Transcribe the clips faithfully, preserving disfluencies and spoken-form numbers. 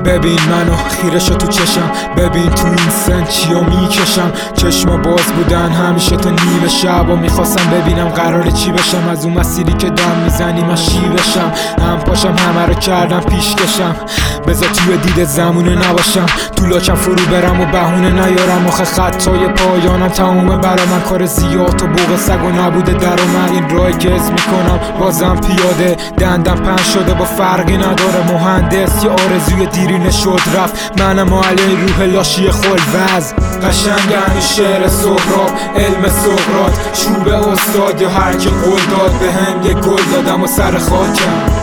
ببین منو خیره شو تو چشم، ببین تو این سن چیو میکشم. چشما باز بودن همیشه تا نیمه شب و میخواستم ببینم قراره چی بشم. از اون مسیری که دم میزنی من شی بشم، هم پاشم همه رو کردم پیش کشم. بذار توی دید زمونه نباشم، تو لاکم فرو برم و بهونه نیارم. آخه خطای پایانم تمومه برا من، کار زیاد و بوق سگ و نبوده در و من. این راه گز میکنم بازم پیاده، دندم پن شده با فرقی نداره. مهندس یا آرزوی دیرینه شد رفت، منم علی روح لاشی خلوز. قشنگ همین شعر سهراب، علم سقراط، چوب استاد یا هر کی قول داد بهم یه گل دادم و سر خاکم.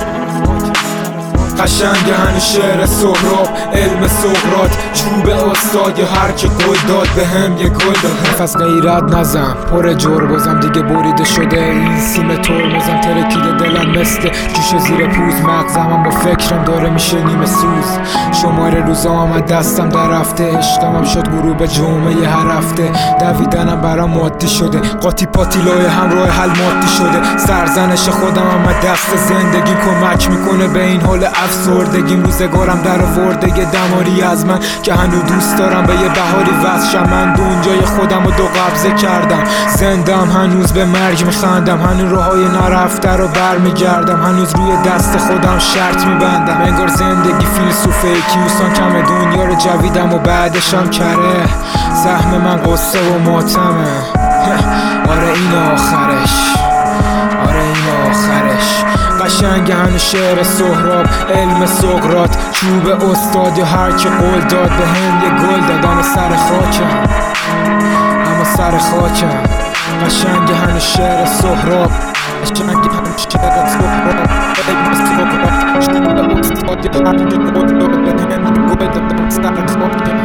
قشنگ همین شعر سهراب، علم سقراط، چوب استاد یا هر کی قول داد بهم یه گل داد. نفس غیرت نزن پر جور بازم دیگه بریده شده این سیم ترمزم. ترکیده دلم مثل جوش زیر پوز، مغزم با فکرم داره میشه نیمه سوز. شماره روزا آمد دستم در رفته، عشقم شد غروب جمعه هر هفته. دویدنم برام مادی شده، قاطی پاتی لای همراه حل مادی شده. سرزنش خودم آمد دست زندگی کمک میکنه به این حال افسردگیم. روزگارم در آورده یه دماری از من که هنو دوست دارم به یه بهاری وزشم. من دنجای خودم رو دو قبضه کردم، زندم هنوز به مرگ میخندم. هنوز راهای نرفته رو برمیگردم، هنوز روی دست خودم شرط میبندم. انگار زندگی فیلسوفه کیوسان کم دنیا رو جویدم و بعدشم کره. زخم من قصه و ماتمه، آره این آخرش، آره این آخرش. قشنگ همین شعر سهراب، علم سقراط، چوب استاد یا هر کی قول داد بهم یه گل دادم و سر خاکم، اما سر خاکم. قشنگ همین شعر سهراب، قشنگ همین شعر سهراب، علم سقراط، چوب استاد یا هر کی قول داد بهم یه گل دادم و سر خاکم.